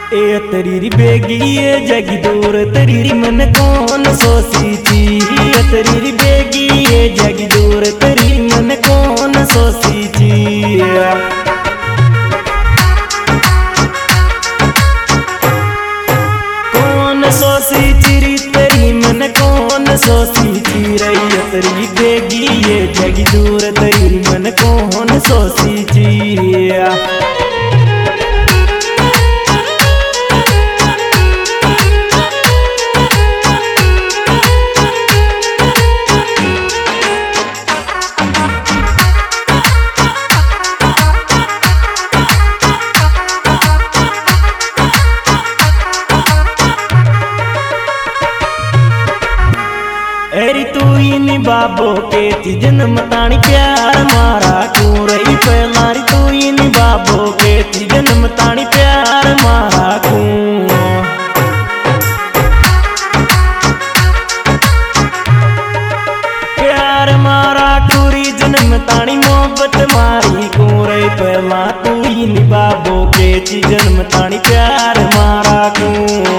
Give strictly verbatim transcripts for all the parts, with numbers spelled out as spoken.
ए तरीरी बेगी ये जगी दूर तरीरी मन कौन सोसी थी। ए तरीरी बेगी ये जगी दूर तरीरी मन कौन सोसी थी। कौन सोसी थी तेरी मन कौन सोसी थी रही। तरी बेगी ये जगी दूर तरीरी मन कौन सोसी थी। एरी तू इन बाबो के ती जन्म ताणी प्यार मारा क्यों रही पहलारी। तू इन बाबो के ती जन्म ताणी प्यार मारा क्यों। प्यार मारा क्यूरी जन्म ताणी मोहब्बत मारी क्यों रही पहला। तू इन बाबो के ती जन्म ताणी प्यार मारा क्यों।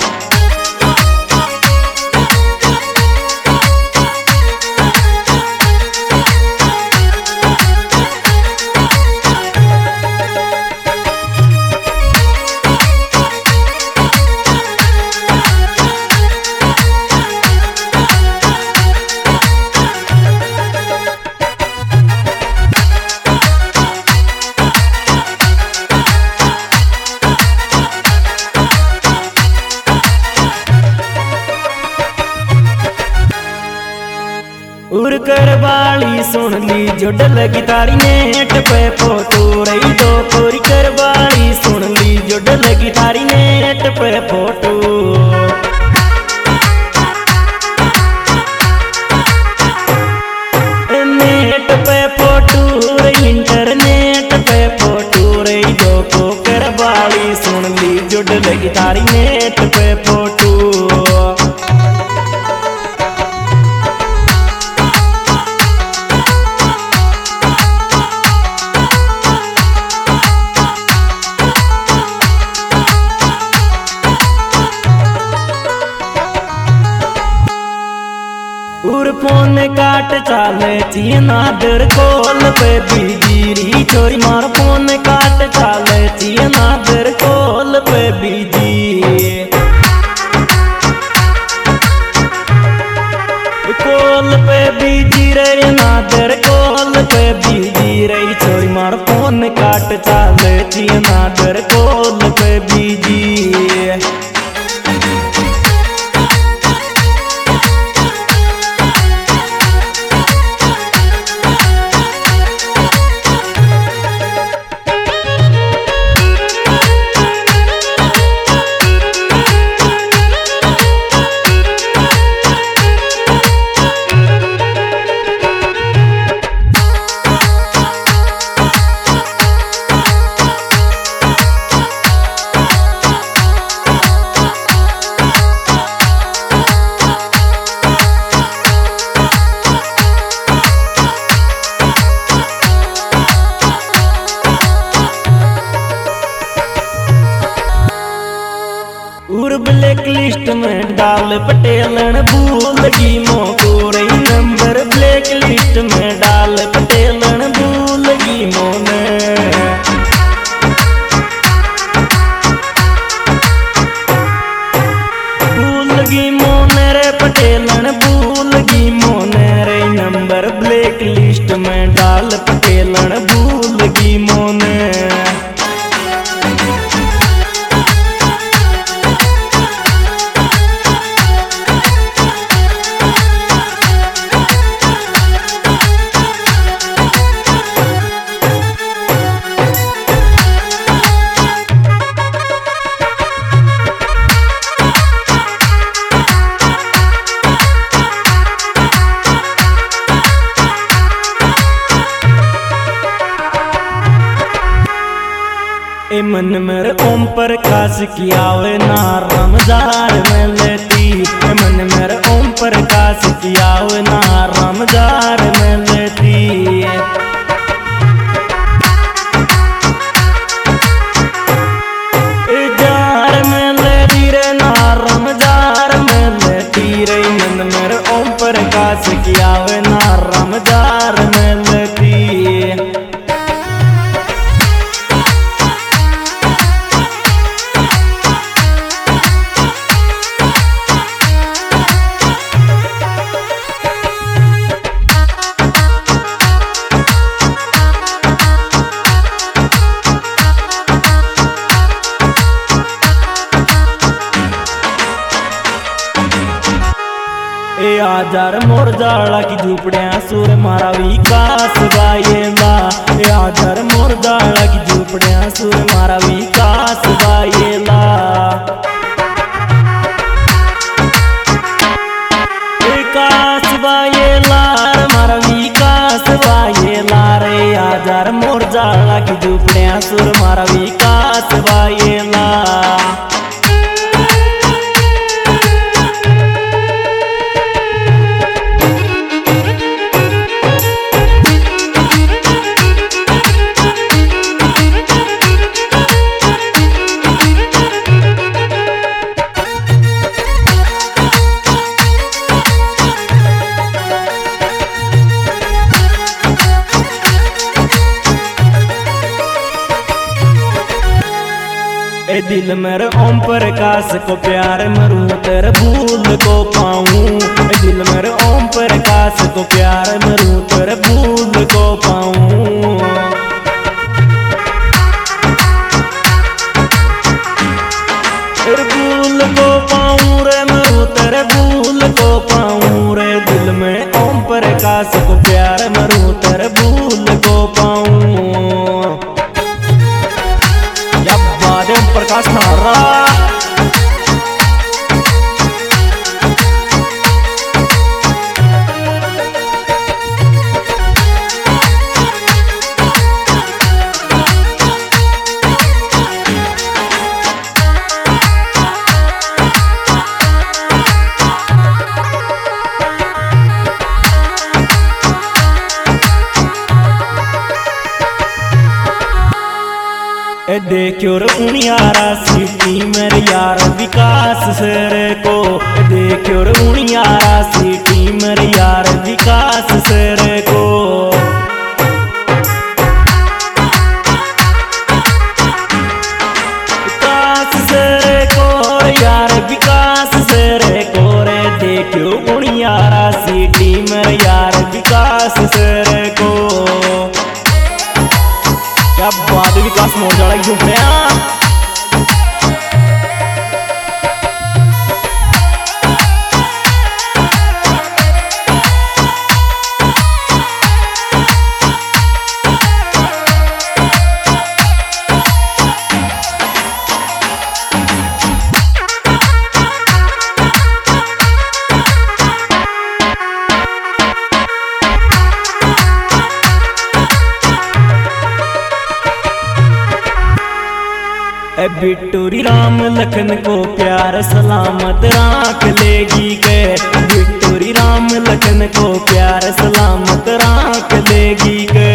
उर कर बाली सुन ली जो डल गिटारी नेट पे फोटो रही। दो कोरी कर बाली सुन ली जो डल गिटारी नेट पे फोटो। नेट पे फोटो रही इंटरनेट पे फोटो रही। दो को कर बाली सुन ली जो डल गिटारी नेट पे फोटो। उर फोन काट चाले ची नादर कोल पे बीजी। छोरी मार फोन काट चाले ची नादर कोल पे बीजी। कोल पे बीजी रे नादर कोल पे बीजी रही। छोरी मार फोन काट चाले ची नादर कोल पे बीजी। उर ब्लैक लिस्ट में डाल पटेलन भूल गई मोको रही। नंबर ब्लैक लिस्ट में डाल पटेलन भूल गई मोने। भूल गई मोने रे पटेलन भूल गई मोने रे। नंबर ब्लैक लिस्ट में डाल पटेलन भूल गई मोने। ए मन मेरे ओम प्रकाश की आवे ना रमजार में लेती। ए मन मेरे ओम प्रकाश की आवे ना रमजार में लेती। जार आजार मोर जाड़ा की झूपड़िया सुर मारा विकास बायेला। ए आजार मोर जाड़ा की झूपड़िया सुर मारा विकास बायेला। विकास बायेला मारा विकास बायेला रे आजार मोर जाड़ा की झूपड़िया सुर मारा विकास बायेला। ए दिल मेरे ओम प्रकाश को प्यार मरूं तेरे भूल को पाऊं। ए दिल मेरे ओम प्रकाश को प्यार मरूं तेरे भूल को पाऊं। तेरे भूल को पाऊं रे मरूं तेरे भूल को पाऊं रे दिल में ओम प्रकाश को प्यार मरूं तेरे भूल को पाऊं। ओम प्रकाश नारा ए देखो रे उनियारा सिटी मेरे यार विकास सरे को। ए देखो रे उनियारा सिटी मेरे यार विकास सरे को। विकास सरे को यार विकास सरे को रे देखो उनियारा सिटी मेरे यार विकास सरे को। क्या बात विकास मोर जाड़ा की झूपड़िया। ए बिट्टूरी राम लखन को प्यार सलामत राख लेगी के। बिट्टूरी राम लखन को प्यार सलामत राख लेगी के।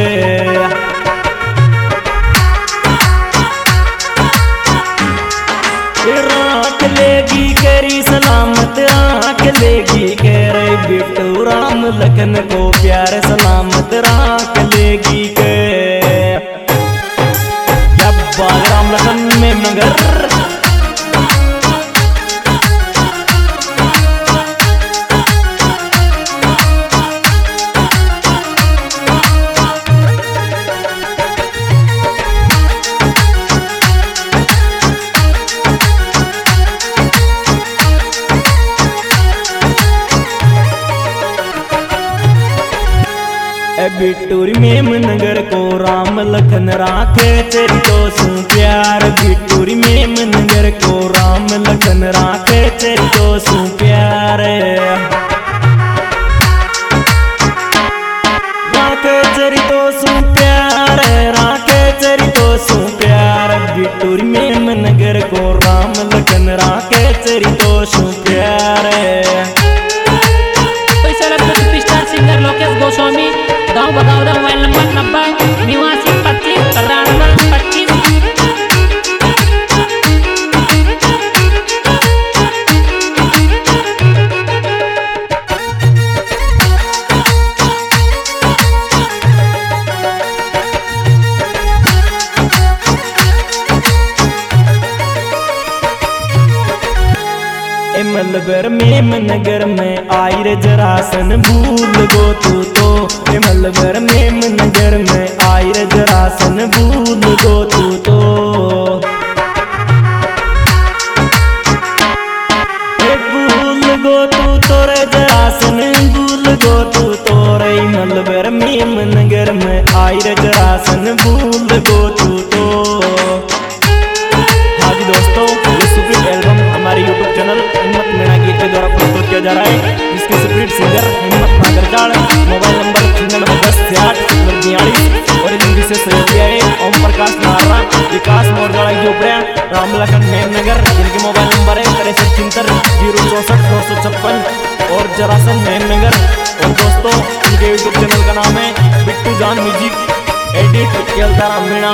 राख लेगी केरी सलामत राख लेगी के रे बिट्टू राम लखन को प्यार सलामत राख लेगी के। राम लखन में मगर बिट्टूरी मेम नगर को राम लखन राखे तेरी तो सू प्यार। बिट्टूरी मेम नगर को राम लखन राखे तेरी तो सू प्यार। राखे तेरी तो सू प्यार राखे तेरी तो सू प्यार। बिट्टूरी मेम नगर को राम लखन राखे तेरी तो सू प्यार। सिंगर लोकेश गोस्वामी गाँव बगावदा मोबाइल नंबर नब्बे निवासी पच्चीस चौरानवे पच्चीस। मलबर मेम नगर में आई रे जरासन भूल गो तू तो। मलबर मेम नगर में आई रे जरासन भूल गो तू तो। भूल गो तू तो रे जरासन कलाखंड मेमनगर, जिनके मोबाइल नंबर है तिरसठ छिहत्तर जीरो चौसठ दो सौ छप्पन और जरासन मेमनगर। और दोस्तों उनके यूट्यूब चैनल का नाम है बिट्टू जान म्यूजिक एडिट केलतारा मीणा।